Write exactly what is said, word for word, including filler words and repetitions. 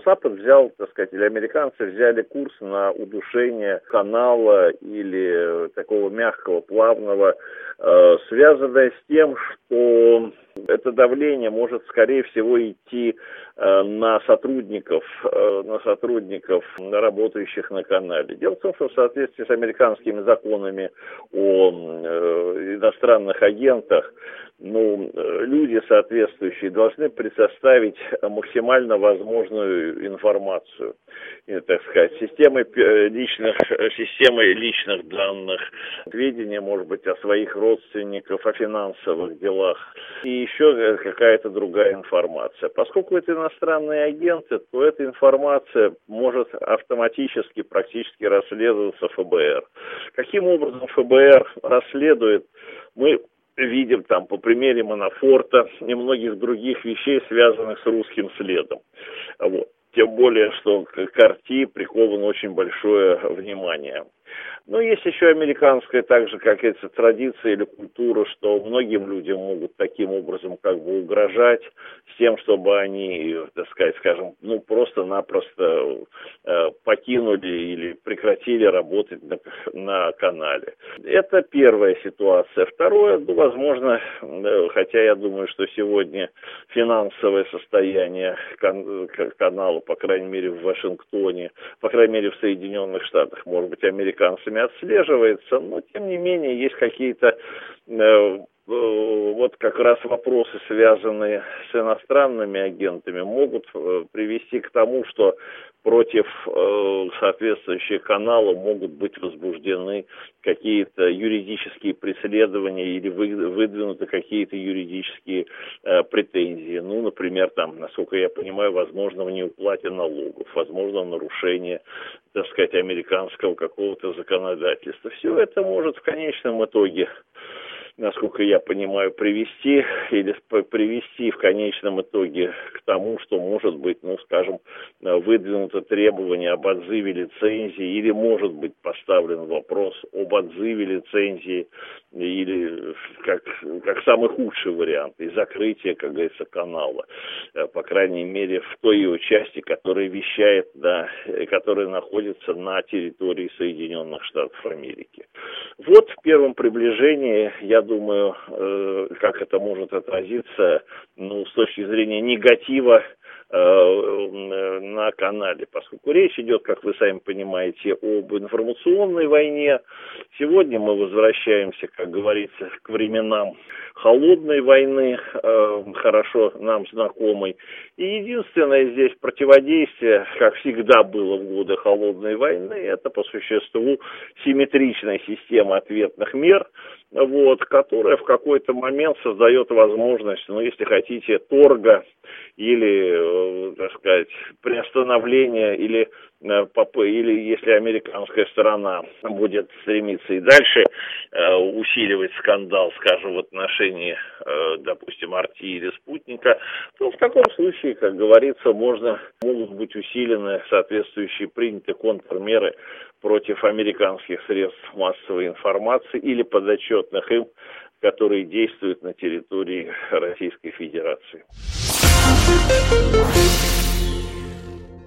Запад взял, так сказать, или американцы взяли курс на удушение канала или такого мягкого, плавного, э, связанное с тем, что это давление может, скорее всего, идти э, на сотрудников, э, на сотрудников, работающих на канале. Дело в том, что в соответствии с американскими законами о э, иностранных агентах, ну, люди соответствующие должны предоставить максимально возможную информацию, и, так сказать, системы личных, системы личных данных, сведения, может быть, о своих родственниках, о финансовых делах и еще какая-то другая информация. Поскольку это иностранные агенты, то эта информация может автоматически практически расследоваться эф бэ эр. Каким образом эф бэ эр расследует, мы видим там по примере Манафорта и многих других вещей, связанных с русским следом. Вот. Тем более, что к Арти приковано очень большое внимание. Но есть еще американская, так же, как эта традиция или культура, что многим людям могут таким образом как бы угрожать, с тем, чтобы они, так сказать, скажем, ну, просто-напросто э, покинули или прекратили работать на, на канале. Это первая ситуация. Второе, ну, возможно, э, хотя я думаю, что сегодня финансовое состояние кан- канала, по крайней мере, в Вашингтоне, по крайней мере, в Соединенных Штатах, может быть, американцами отслеживается, но, тем не менее, есть какие-то э, э, вот как раз вопросы, связанные с иностранными агентами, могут э, привести к тому, что против э, соответствующих каналов могут быть возбуждены какие-то юридические преследования или вы, выдвинуты какие-то юридические э, претензии. Ну, например, там, насколько я понимаю, возможно, в неуплате налогов, возможно, нарушение, так сказать, американского какого-то законодательства. Все это может в конечном итоге, насколько я понимаю, привести или привести в конечном итоге к тому, что может быть, ну, скажем, выдвинуто требование об отзыве лицензии или может быть поставлен вопрос об отзыве лицензии или как, как самый худший вариант и закрытие, как говорится, канала, по крайней мере, в той его части, которая вещает, да, которая находится на территории Соединенных Штатов Америки. Вот в первом приближении, я думаю, э, как это может отразиться, ну, с точки зрения негатива э, на канале, поскольку речь идет, как вы сами понимаете, об информационной войне. Сегодня мы возвращаемся, как говорится, к временам холодной войны, э, хорошо нам знакомой. И единственное здесь противодействие, как всегда было в годы холодной войны, это по существу симметричная система ответных мер, вот, которая в какой-то момент создает возможность, ну, если хотите, торга или, э, так сказать, приостановления или, э, или если американская сторона будет стремиться и дальше э, усиливать скандал, скажем, в отношении, э, допустим, Арти или Спутника, то в таком случае, как говорится, можно, могут быть усилены соответствующие приняты контрмеры против американских средств массовой информации или подотчетных им, которые действуют на территории Российской Федерации.